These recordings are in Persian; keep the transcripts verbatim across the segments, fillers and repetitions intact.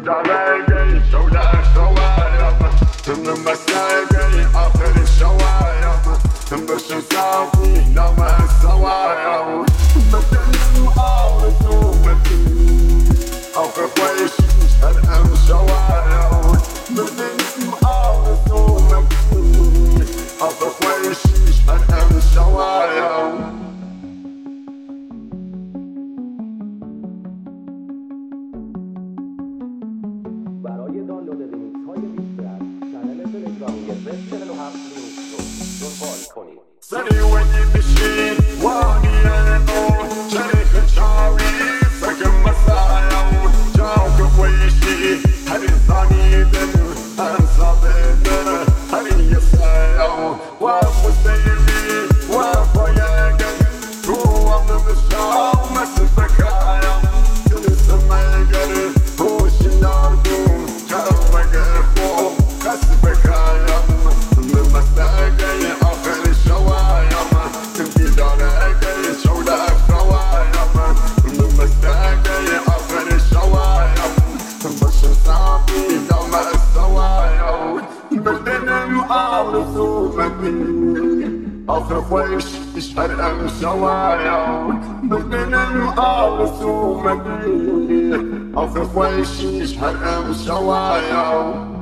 دارقي شولة شوايا من مساقي آخر الشوايا بش نسافي لما السوايا بدل مقاومة ومدين آخر خويش هالأم شوايا بدل مقاومة ومدين آخر خويش هالأم شوايا برای دانلود ریمیکس های بیشتر کانال تلگرامی زد چهل و هفت ریمیکس رو دنبال کنید. سری ونی بشی وانی اون شریخ شاوی سکم مسایم جاو کویشی هری ثانی دن انسا بدن هری یسایم و مستیمی و فایگن تو هم بشاو مسبکایم جلس مگر روش ناردون جاو مگر خو کسبکایم من مستقی آخر شوایم تبی دارقی شوله شوایم من مستقی آخر شوایم بش صافی دام السوایم بدنم آرزو مدین آخر خویش اشهر ام شوایم بدنم آرزو مدین آخر خویش اشهر ام شوایم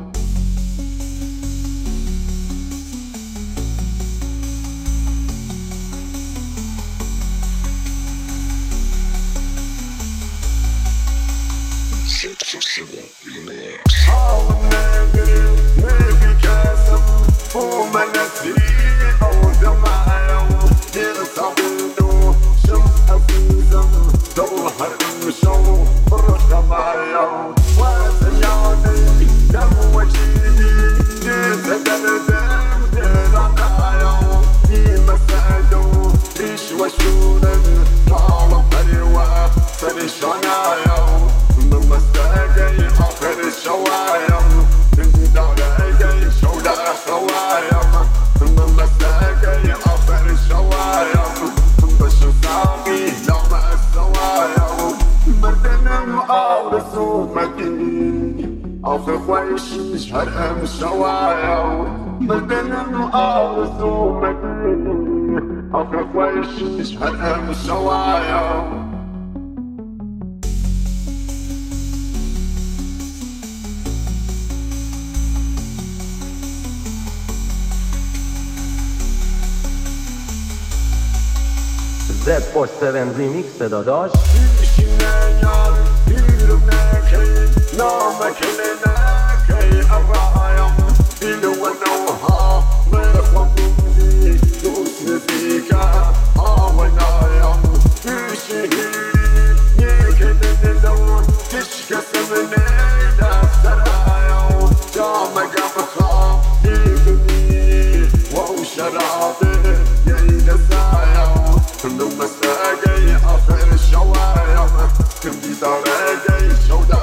حاول نادري نبي كاسم وما نسي أو دمعة يرتبطوا شم حفيزم ظهر مشو بالرخبايا وسيادي دم وجيدي يتدردم درقايا في مسادو إيش وشونا طالب بريوة سرشانايا من مستاقي آخر الشوايم تنتي دارقي شولة خوايم من مستاقي آخر الشوايم بش نسافي لما السوايم بدنم آرزو مدين آخر خويش اشهر ام شوايم بدنم آرزو مدين آخر خويش اشهر ام شوايم زد فور سیون ریمیکس داداش شنيان يلوم ناكي نامك لناكي الرايم إلو ونوها مرخوة مني دوس نسيكا آونايم يشهيري يكدن دون تشكس مني دفترايم جامك أبخا يبني وشرابي ينسايم من مساقي آخر الشوايم تبي دارقي شوده